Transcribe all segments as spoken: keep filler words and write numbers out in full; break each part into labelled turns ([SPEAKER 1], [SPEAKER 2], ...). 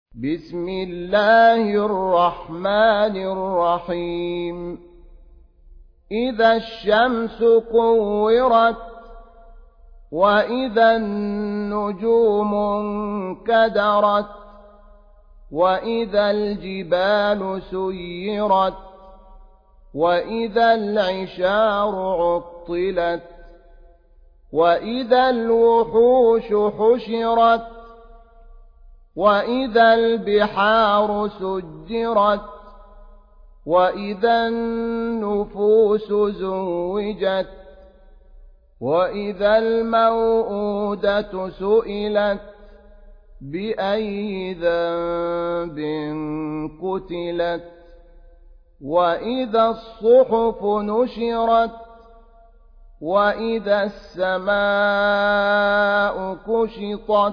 [SPEAKER 1] بسم الله الرحمن الرحيم إذا الشمس كورت وإذا النجوم انكدرت وإذا الجبال سيرت وإذا العشار عطلت وإذا الوحوش حشرت وإذا البحار سجرت وإذا النفوس زوجت وإذا الموءودة سئلت بأي ذنب قتلت وإذا الصحف نشرت وإذا السماء كشطت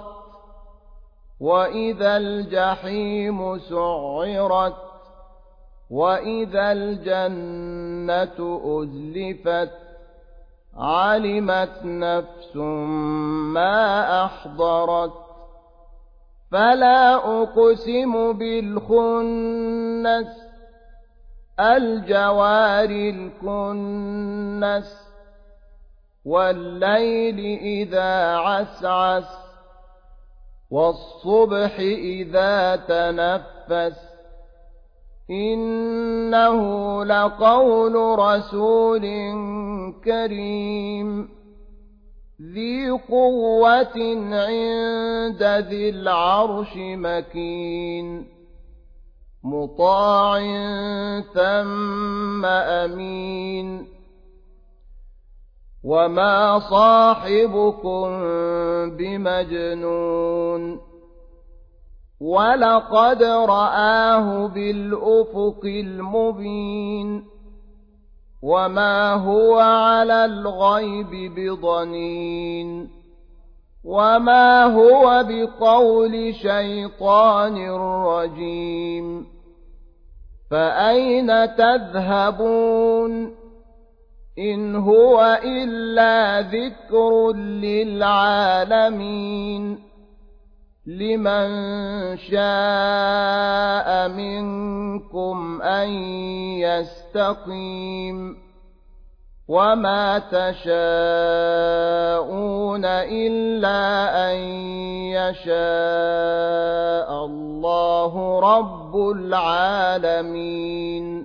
[SPEAKER 1] وإذا الجحيم سعرت وإذا الجنة أزلفت علمت نفس ما أحضرت فلا أقسم بالخنس الجوار الكنس والليل إذا عسعس والصبح إذا تنفس إنه لقول رسول كريم ذي قوة عند ذي العرش مكين مطاع ثم أمين وما صاحبكم بمجنون ولقد رآه بالأفق المبين وما هو على الغيب بضنين وما هو بقول شيطان رجيم فأين تذهبون إن هو إلا ذكر للعالمين لمن شاء منكم أن يستقيم وما تشاءون إلا أن يشاء الله رب العالمين.